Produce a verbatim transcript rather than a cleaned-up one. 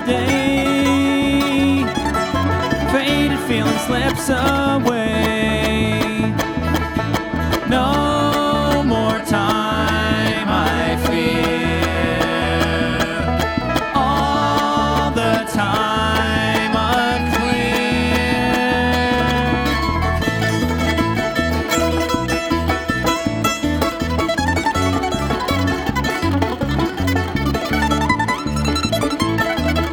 day. Faded feeling slips away. No more time, I fear. All the time.